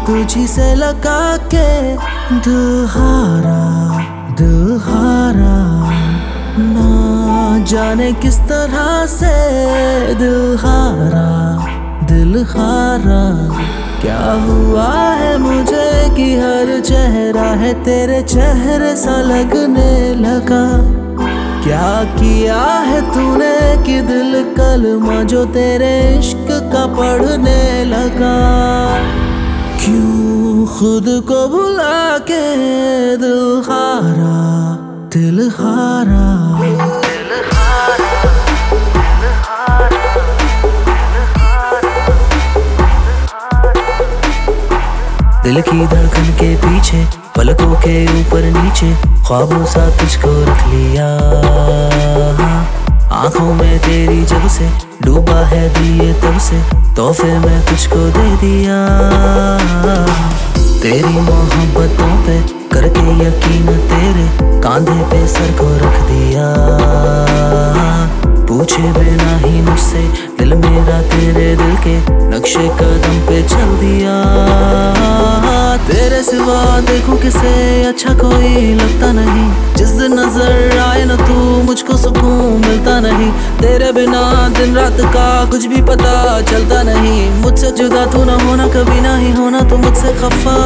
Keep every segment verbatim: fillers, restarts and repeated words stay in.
तुझी से लगा के दिल हारा दिल हारा, ना जाने किस तरह से दिल हारा दिल हारा। क्या हुआ है मुझे कि हर चेहरा है तेरे चेहरे सा लगने लगा। क्या किया है तूने कि दिल कलमा जो तेरे इश्क का पढ़ने लगा। क्यों खुद को भुला के दिल हारा दिल हारा। दिल की धड़कन के पीछे पलकों के ऊपर नीचे ख्वाबों सा तुझको रख लिया। आंखों में तेरी जब से डूबा है दिए तब से तोहफे में तुझको दे दिया। तेरी मोहब्बतों पे करके यकीन तेरे कांधे पे सर को रख दिया। पूछे बिना ही मुझसे दिल मेरा तेरे दिल के नक्शे कदम पे चल दिया। तेरे सिवा देखूं किसे अच्छा कोई लगता नहीं। जिस दिन नजर आए न तू मुझको सुकून मिलता नहीं। तेरे बिना दिन रात का कुछ भी पता चलता नहीं। मुझसे जुदा तू ना होना कभी ना ही होना तू मुझसे खफा।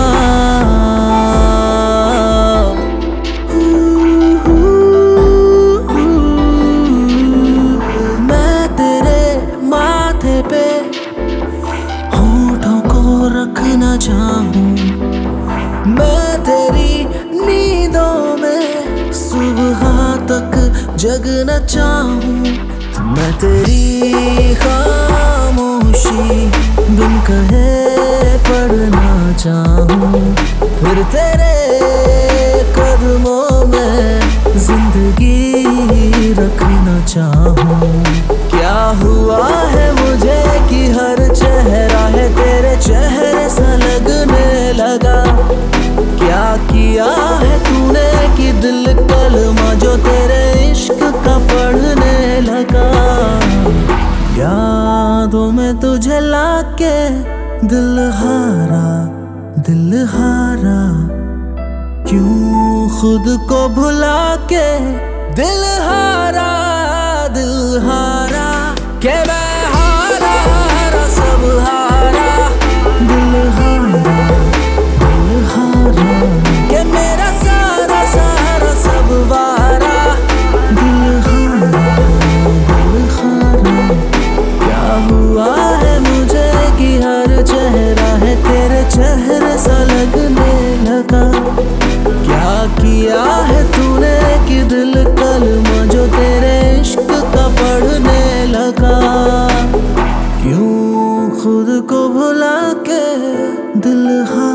मैं तेरे माथे पे होठों को रखना चाहूं। मैं तेरी नींदों में सुबह तक जगना चाहूं। मैं तेरी खामोशी बिन कहे पढ़ना चाहूं। फिर तेरे कदमों में जिंदगी रखना चाहूं। क्या हुआ है मुझे कि हर चेहरा है तेरे चेहरे सा लगने लगा। क्या किया है तूने कि दिल कलमा जो तेरे इश्क का पढ़ने लगा। यादों में तुझे लाके दिल हारा दिल हारा। क्यों खुद को भुला के दिल हारा दिल हारा। के मैं हारा हारा सब हारा दिल हारा दिल हारा। के मेरा सारा सारा सब वारा दिल हारा दिल हारा। क्या हुआ है मुझे कि हर चेहरा है तेरे चेहरे सा लगने लगा। क्या किया है तूने कि दिल कलमा जो तेरे इश्क का पढ़ने लगा। क्यों खुद को भुला के दिल